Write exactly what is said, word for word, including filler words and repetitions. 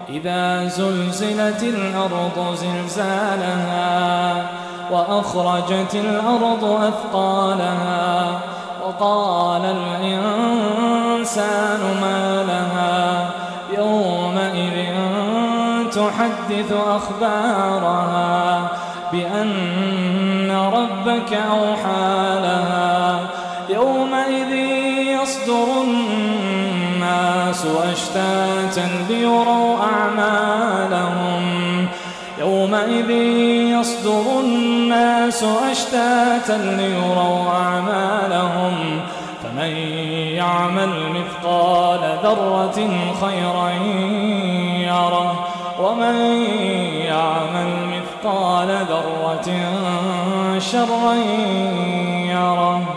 إذا زلزلت الأرض زلزالها وأخرجت الأرض أثقالها وقال الإنسان ما لها يومئذ تحدث أخبارها بأن ربك أوحى لها يومئذ يصدر الناس أشتاتا ليروا أعمالهم يومئذ يصدر الناس أشتاتا ليروا أعمالهم فمن يعمل مثقال ذرة خيرا يره ومن يعمل مثقال ذرة شرا يره.